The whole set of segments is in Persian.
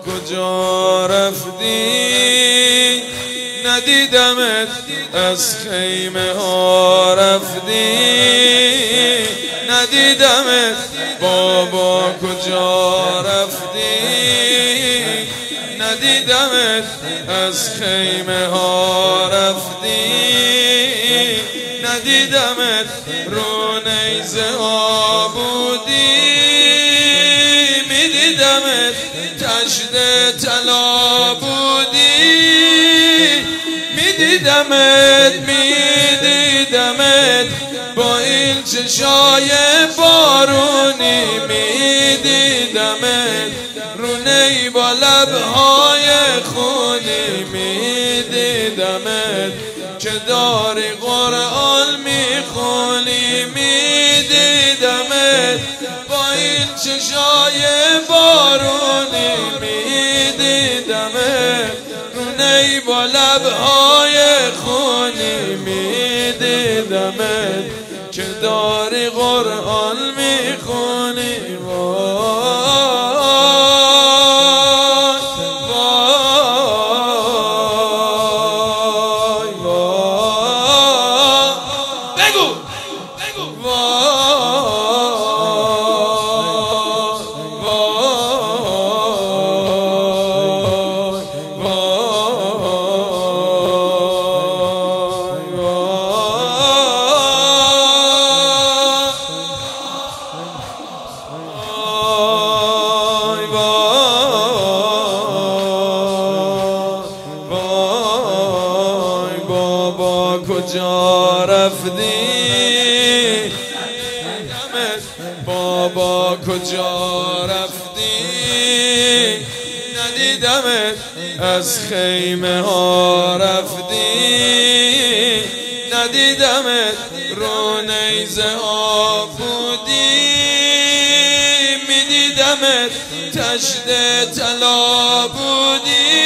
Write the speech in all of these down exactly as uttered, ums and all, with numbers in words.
کجا رفتی ندیدمت، از خیمه ها رفتی ندیدمت. بابا کجا رفتی ندیدمت، از خیمه ها رفتی ندیدمت. رو نیزه ها بودی میدیدمت، تشت طلا بودی میدیدمت میدیدمت. با این چشای بارونی میدیدمت، رونه با لبهای خونی میدیدمت. که داری قرآن میخونی میدیدمت، با این چشای بارونی میدیدمت، رونه با لبهای خونی میدیدمت. که داری قرآن میخونی. کجا رفتی بابا کجا رفتی ندیدمت، از خیمه ها رفتی ندیدمت. رو نیزه ها بودی میدیدمت، تشت طلا بودی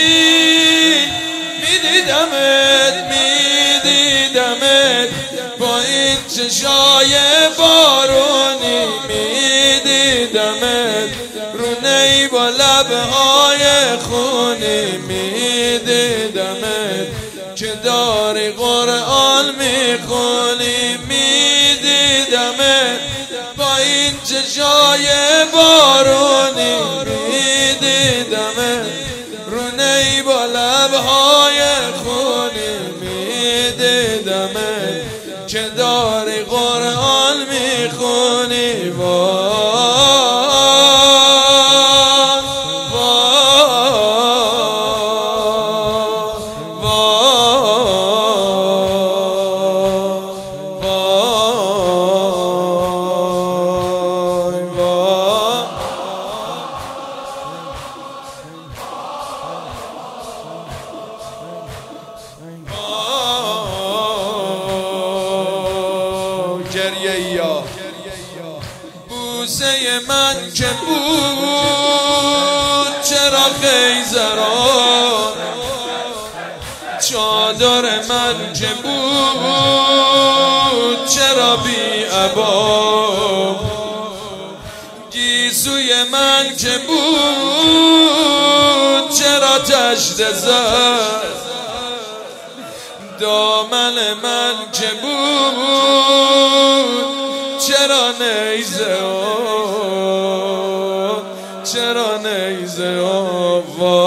میدیدمت میدیدمت. با این چشای بارونی میدیدمت، رونه با لبهای خونی میدیدمت. که داری قرآن میخونی میدیدمت، با این چشای بارونی میدیدمت، رونه با لبهای خونی میدیدمت. که داری قرآن میخونی. گریه یا بوسه من که بود چرا خیزران، چادر من که بود چرا بی عبا، گیسوی من که بود چرا تشت زد، دامن من که بود چرا نیزه ها چرا نیزه ها.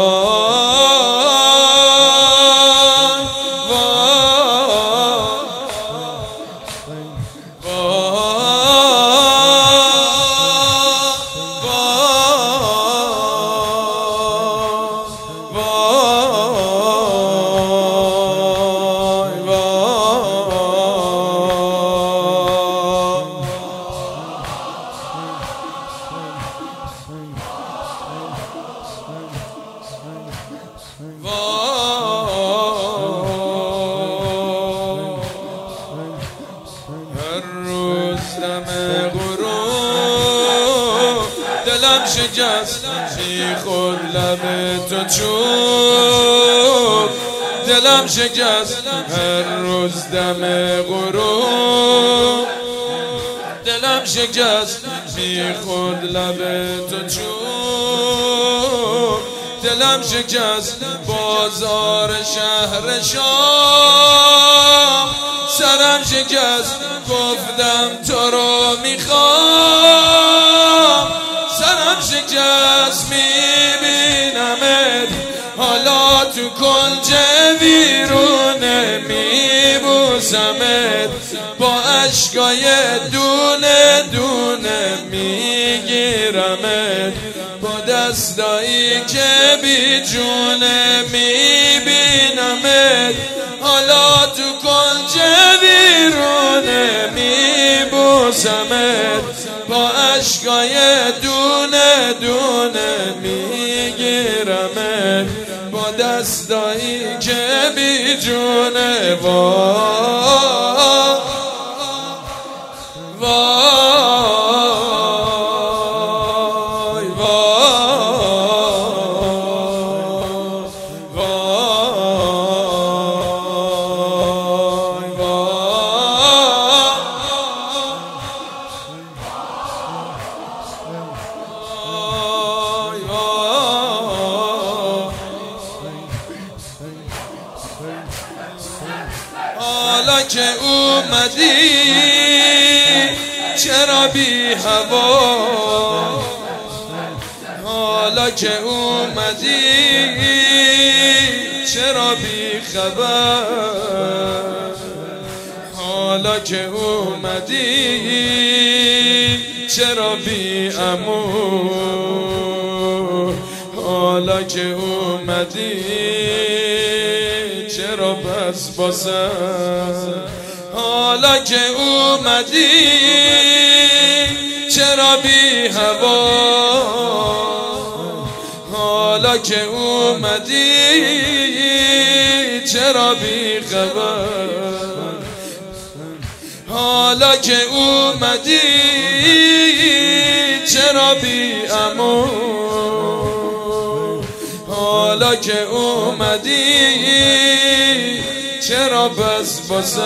هر روز دم غروب دلم شکست، بی خود لب تو چوب دلم شکست. هر روز دم غروب دلم شکست، بی خود لب تو چوب دلم شکست بازار شهر شام، سرم شکست گفتم تو رو میخوام، سرم شکست میبینمت حالا تو کنج ویرونه، میبوسمت با اشکای دونه دونه، میگیرمت با دستایی که بی جونه، میبینمت حالا تو کنج ویرونه، میبوسمت با اشکای دونه دونه، میگیرمت با دستایی که بی جونه. وای وای حالا که اومدی چرا بی هوا، حالا که اومدی چرا بی خبر، حالا که اومدی چرا بی عمو، حالا که اومدی چرا بس باسم، حالا که اومدی چرا بی هوا، حالا که اومدی چرا بی خبر، حالا که اومدی چرا بی عمو، حالا که اومدی چرا بس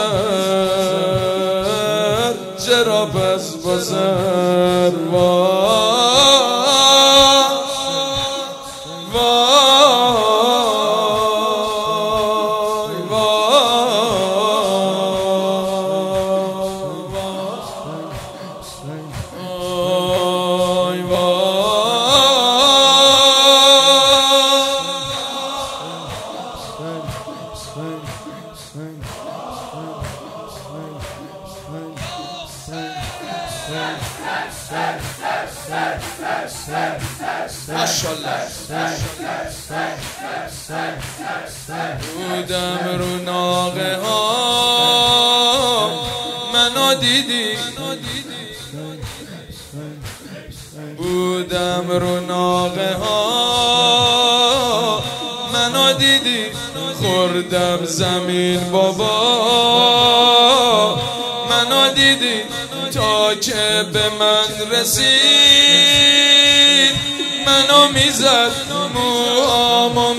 بسر، چرا بس بسر. بودم رو ناقه ها منو دیدی، بودم رو ناقه ها منو دیدی، خوردم زمین بابا منو دیدی، تا که به من رسید منو میزد موهامو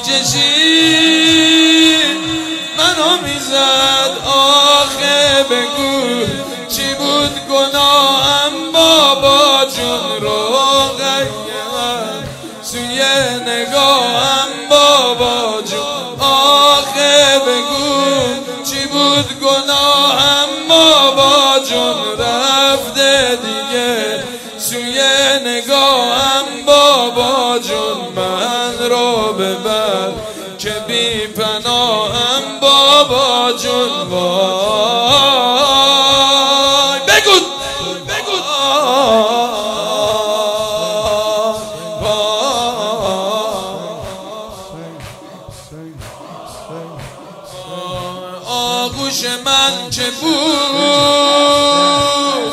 میکشید، منو میزد آخه بگو چی بود گناهم بابا جون، روغیم سوی نگاهم بابا جون، آخه بگو چی بود گناهم بابا جون، رفته دیگه سوی نگاهم بابا جون، من رو ببر که بی پناهم بابا جون. وای بگو بگو آغوش من که بود،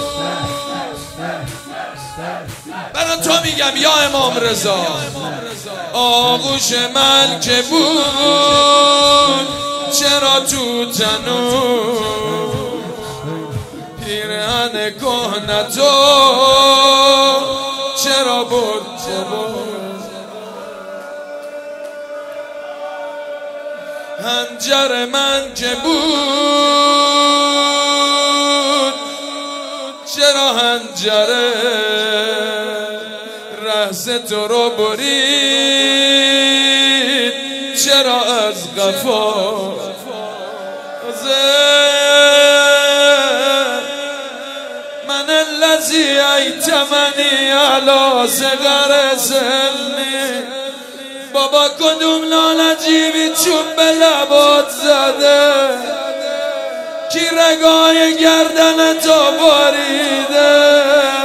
برای تو میگم یا امام رضا، آغوش من که بود چرا تو تنور، پیرهن کهنتو چرا بود هنجر من که بود چرا هنجره رهز تو رو برید، چرا از قفا من الذي ایتمنی علی صغر سنی بابا کدوم لالجیبی چوب به لبات زده کی رگای گردن تو باریده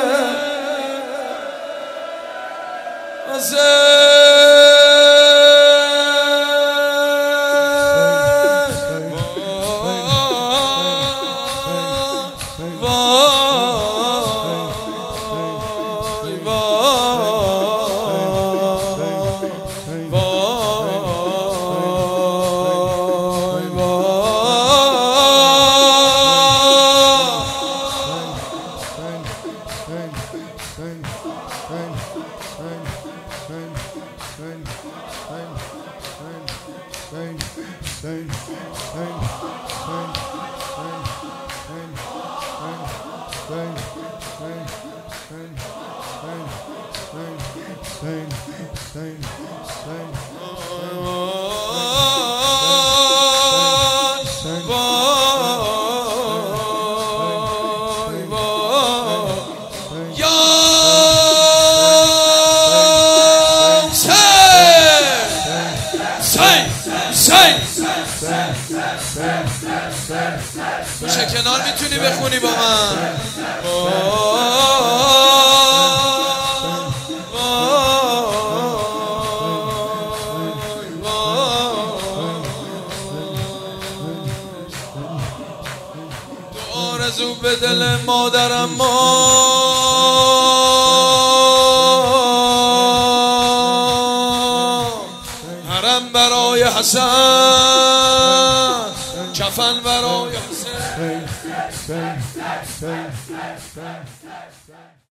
چه کنار میتونی بخونی با من تو آرزو به دل مادرم ما حرم برای حسن کفن برای حسین